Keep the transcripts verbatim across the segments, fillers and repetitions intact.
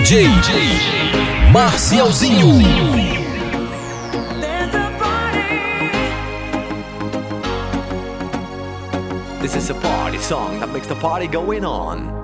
J Marcialzinho. This is a party song that makes the party going on.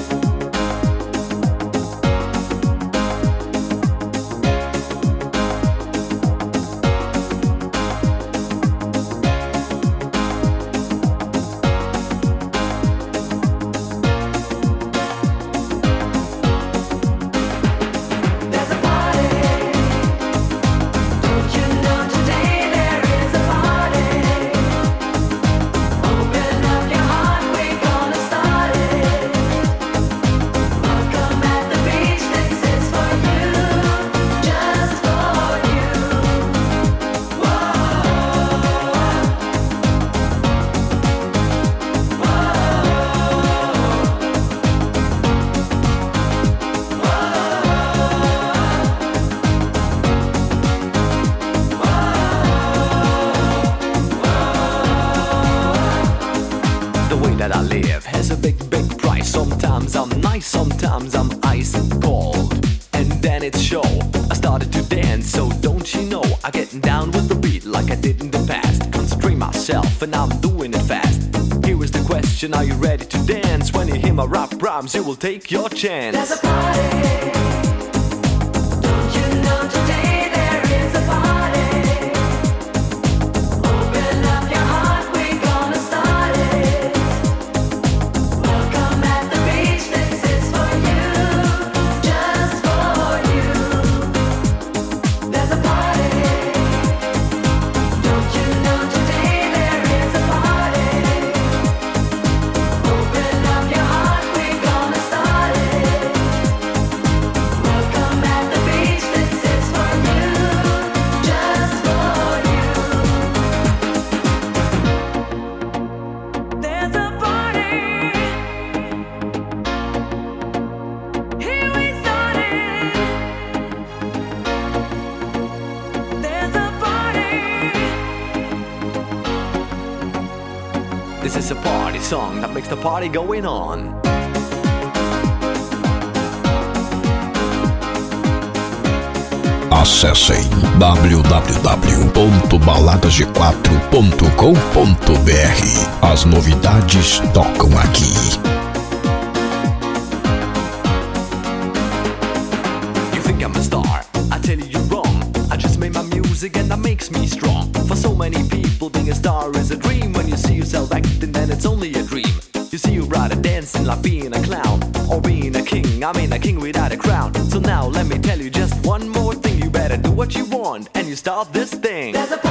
That I live has a big, big price. Sometimes I'm nice, sometimes I'm ice cold. And then it's show, I started to dance, so don't you know I get down with the beat like I did in the past. Constrain myself and I'm doing it fast. Here is the question, are you ready to dance? When you hear my rap rhymes, you will take your chance. There's a party, don't you know today there is a party. Open up your heart, we're gonna start it. This is a party song that makes the party going on. Acessem w w w ponto baladas g quatro ponto com ponto b r. As novidades tocam aqui. You think I'm a star? I tell you you're wrong. I just made my music and that makes me strong. For so many people, being a star is a dream. When you see yourself acting, then it's only a dream. You see, you'd rather dancing like being a clown, or being a king. I mean a king without a crown. So now let me tell you just one more thing. You better do what you want and you start this thing. There's a